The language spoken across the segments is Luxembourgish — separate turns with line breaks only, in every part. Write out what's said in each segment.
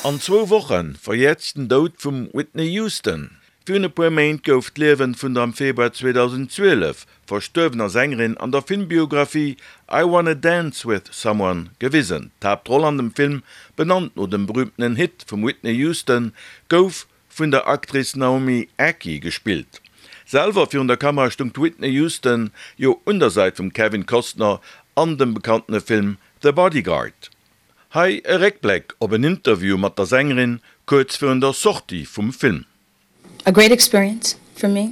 An 2 Wochen verjährt den Tod von Whitney Houston. Für ein paar Monate gouf d'Lewen vun der am Februar 2012 verstorbener Sängerin an der Filmbiografie I Wanna Dance with Someone gewissen. Die Hauptrolle an dem Film, benannt nach dem berühmten Hit von Whitney Houston, gouf von der Aktrice Naomi Ackie gespielt. Selber für der Kamera stunk Whitney Houston jo unterseit von Kevin Costner an dem bekannten Film The Bodyguard. Hei e Rückblick op ein Interview mit der Sängerin kurz vor der Sortie vom Film.
A great experience for me.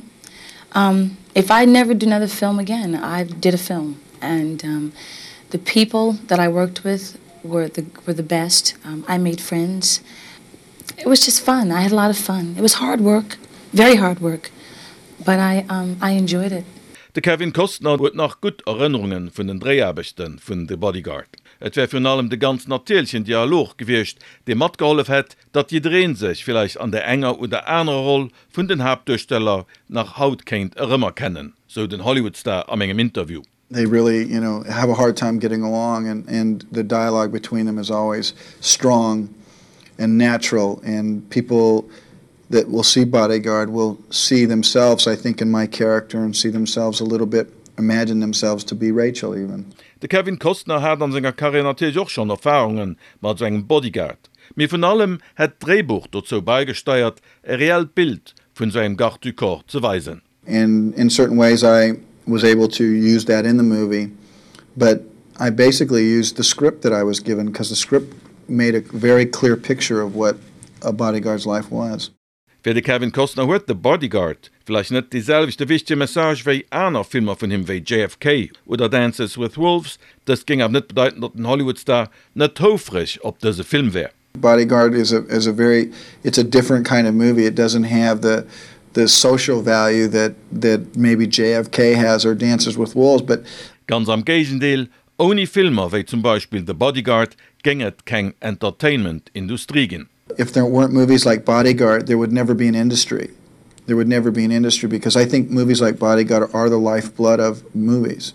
If I never do another film again, I did a film, and the people that I worked with were the best. I made friends. It was just fun. I had a lot of fun. It was hard work, very hard work, but I enjoyed it.
De Kevin Costner huet nach gut Erinnerungen vun den Dreharbechten vun The Bodyguard. Et wär vun allem de ganz natürlichen Dialog gewircht, de mat geholf het, dat je drehen sich vielleicht an der enger oder einer Rolle vun den Hauptdarsteller nach Haut kennt immer kennen, so den Hollywoodstar am engem Interview.
They really, have a hard time getting along, and the dialogue between them is always strong and natural, and people that will see Bodyguard will see themselves, I think, in my character, and see themselves a little bit, imagine themselves to be Rachel even.
De Kevin Costner hat an seiner Karriere natürlich auch schon Erfahrungen mit seinem Bodyguard. Mir von allem hat Drehbuch dazu beigesteuert, ein reelles Bild von seinem Garde du Corps zu weisen.
And in certain ways I was able to use that in the movie, but I basically used the script that I was given, because the script made a very clear picture of what a bodyguard's life was.
Wer de Kevin Costner huet The Bodyguard vielleicht net dieselbigste wichtige Message wie einer Filmer von him wie JFK oder Dances with Wolves, das ging aber net bedeuten, dat ein Hollywoodstar net hoofrig op diese Film wär.
Bodyguard is it's a different kind of movie. It doesn't have the social value that maybe JFK has or Dances with Wolves, but
ganz am Gegenteil, ohne Filmer wie zum Beispiel The Bodyguard ginget kein Entertainment-Industrie gin.
If there weren't movies like Bodyguard, there would never be an industry. There would never be an industry, because I think movies like Bodyguard are the lifeblood of movies.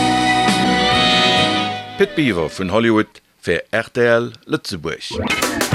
Pitt Beaver von Hollywood für RTL Lützeburg.